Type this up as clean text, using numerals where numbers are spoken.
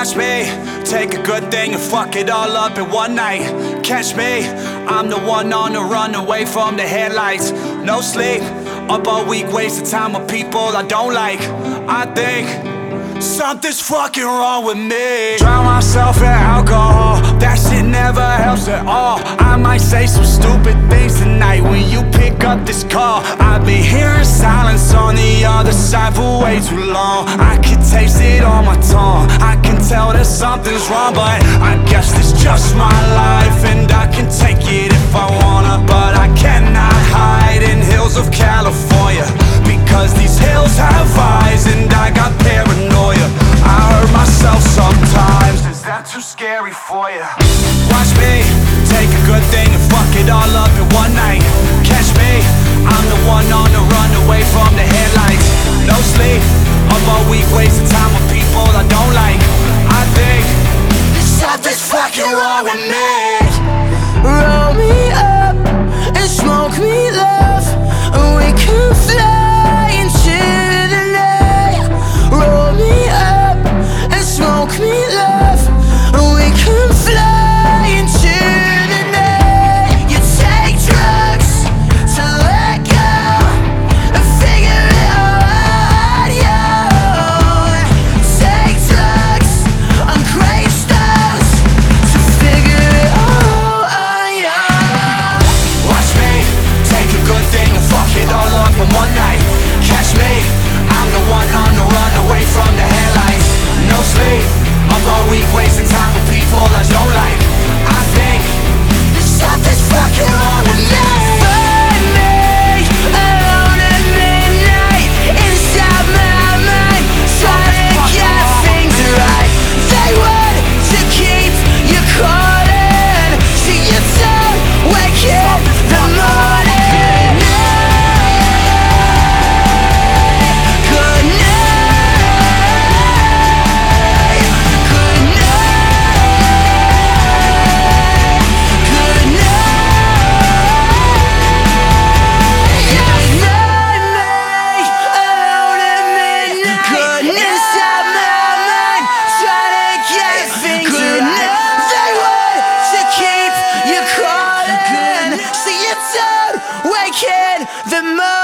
Watch me take a good thing and fuck it all up in one night. Catch me, I'm the one on the run away from the headlights. No sleep, up all week, wasting time with people I don't like. I think something's fucking wrong with me. Drown myself in alcohol, that shit never helps at all. I might say some stupid things tonight when you pick up this call. I've been hearing silence on the other side for way too long. I can taste it on my tongue, I can tell that something's wrong. But I guess it's just my life and I can take it if I wanna. But I cannot hide in hills of California, because these hills have eyes and I got paranoia. I hurt myself sometimes, is that too scary for you? Watch me take a good thing and fuck it all up in one night. Catch me, I'm the one on the run away from the headlights. No sleep, up all week wasting time with people I don't like. I think something's fucking wrong with me. Roll me up and smoke me love, and we can fly into the night. Roll me up and smoke me love, and we can fly into the night. You take drugs to let go and figure it out. You take drugs on gravestones to figure it all out. Watch me take a good thing and fuck it all up in one night. Catch me, I'm the one on the run away from the headlights. No sleep, up all week wasting time with people I don't like. I think something's fucking wrong with me. Find me alone at midnight inside my mind, trying to get things right. They want to keep you caught in, see you don't wake in the morning. Good night, good night, good night. Good night, alone at midnight. Good inside my mind, trying to get things right. They want to keep you caught in, so you don't wake in the morning.